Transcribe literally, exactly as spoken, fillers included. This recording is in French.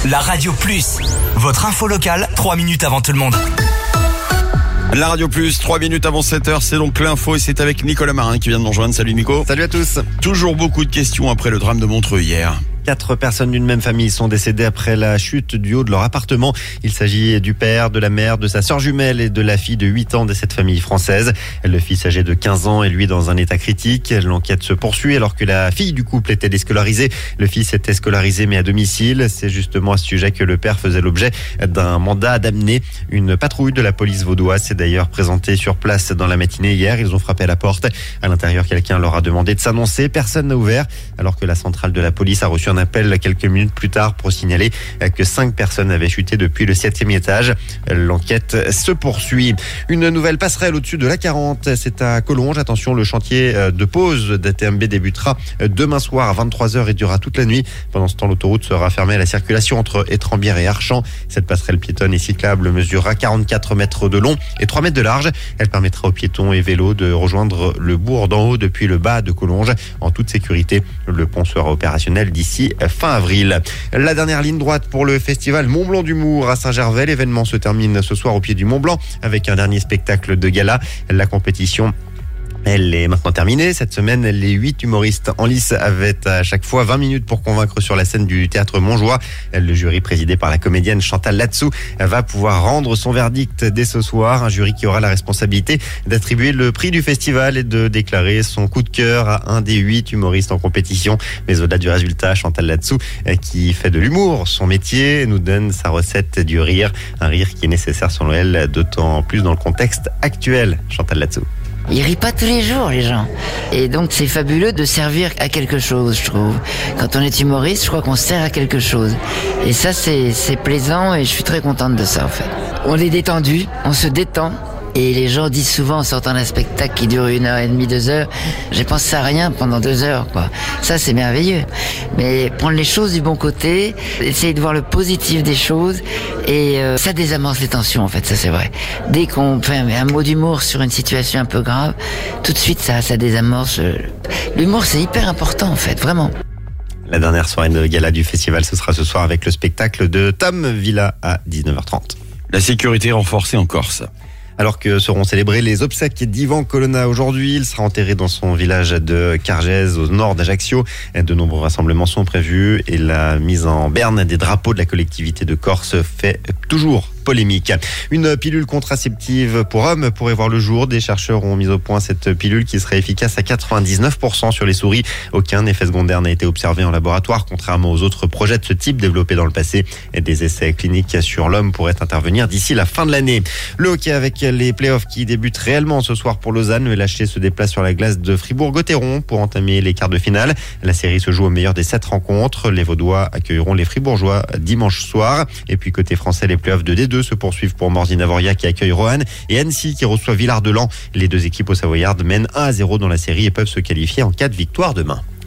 La Radio Plus, votre info locale, trois minutes avant tout le monde. La Radio Plus, trois minutes avant sept heures, c'est donc l'info et c'est avec Nicolas Marin qui vient de nous rejoindre. Salut Nico. Salut à tous. Toujours beaucoup de questions après le drame de Montreux hier. Quatre personnes d'une même famille sont décédées après la chute du haut de leur appartement. Il s'agit du père, de la mère, de sa sœur jumelle et de la fille de huit ans de cette famille française. Le fils âgé de quinze ans est lui dans un état critique. L'enquête se poursuit alors que la fille du couple était déscolarisée. Le fils était scolarisé mais à domicile. C'est justement à ce sujet que le père faisait l'objet d'un mandat d'amener. Une patrouille de la police vaudoise s'est d'ailleurs présentée sur place dans la matinée hier. Ils ont frappé à la porte. À l'intérieur, quelqu'un leur a demandé de s'annoncer. Personne n'a ouvert alors que la centrale de la police a reçu un appel quelques minutes plus tard pour signaler que cinq personnes avaient chuté depuis le septième étage. L'enquête se poursuit. Une nouvelle passerelle au-dessus de l'A quarante, c'est à Collonges. Attention, le chantier de pause d'A T M B débutera demain soir à vingt-trois heures et durera toute la nuit. Pendant ce temps, l'autoroute sera fermée à la circulation entre Étrembières et Archamps. Cette passerelle piétonne et cyclable mesurera quarante-quatre mètres de long et trois mètres de large. Elle permettra aux piétons et vélos de rejoindre le bourg d'en haut depuis le bas de Collonges en toute sécurité. Le pont sera opérationnel d'ici fin avril. La dernière ligne droite pour le festival Mont Blanc d'humour à Saint-Gervais. L'événement se termine ce soir au pied du Mont Blanc avec un dernier spectacle de gala. La compétition Elle est maintenant terminée. Cette semaine, les huit humoristes en lice avaient à chaque fois vingt minutes pour convaincre sur la scène du théâtre Montjoie. Le jury présidé par la comédienne Chantal Latsou va pouvoir rendre son verdict dès ce soir. Un jury qui aura la responsabilité d'attribuer le prix du festival et de déclarer son coup de cœur à un des huit humoristes en compétition. Mais au-delà du résultat, Chantal Latsou, qui fait de l'humour son métier, nous donne sa recette du rire. Un rire qui est nécessaire selon elle, d'autant plus dans le contexte actuel. Chantal Latsou. Ils rient pas tous les jours, les gens. Et donc, c'est fabuleux de servir à quelque chose, je trouve. Quand on est humoriste, je crois qu'on sert à quelque chose. Et ça, c'est, c'est plaisant et je suis très contente de ça, en fait. On est détendu, on se détend. Et les gens disent souvent en sortant d'un spectacle qui dure une heure et demie, deux heures, j'ai pensé à rien pendant deux heures, quoi. Ça, c'est merveilleux. Mais prendre les choses du bon côté, essayer de voir le positif des choses, et euh, ça désamorce les tensions, en fait, ça c'est vrai. Dès qu'on fait un, un mot d'humour sur une situation un peu grave, tout de suite, ça, ça désamorce. L'humour, c'est hyper important, en fait, vraiment. La dernière soirée de gala du festival, ce sera ce soir avec le spectacle de Tom Villa à dix-neuf heures trente. La sécurité renforcée en Corse. Alors que seront célébrés les obsèques d'Ivan Colonna aujourd'hui, il sera enterré dans son village de Cargèse au nord d'Ajaccio. De nombreux rassemblements sont prévus et la mise en berne des drapeaux de la collectivité de Corse fait toujours polémique. Une pilule contraceptive pour hommes pourrait voir le jour. Des chercheurs ont mis au point cette pilule qui serait efficace à quatre-vingt-dix-neuf pour cent sur les souris. Aucun effet secondaire n'a été observé en laboratoire, contrairement aux autres projets de ce type développés dans le passé. Des essais cliniques sur l'homme pourraient intervenir d'ici la fin de l'année. Le hockey avec les playoffs qui débutent réellement ce soir pour Lausanne. Le L H C se déplace sur la glace de Fribourg-Gotteron pour entamer les quarts de finale. La série se joue au meilleur des sept rencontres. Les Vaudois accueilleront les Fribourgeois dimanche soir. Et puis côté français, les playoffs de D deux se poursuivent pour Morzine-Avoria qui accueille Roanne et Annecy qui reçoit Villard-de-Lans. Les deux équipes au Savoyard mènent un à zéro dans la série et peuvent se qualifier en cas de victoire demain.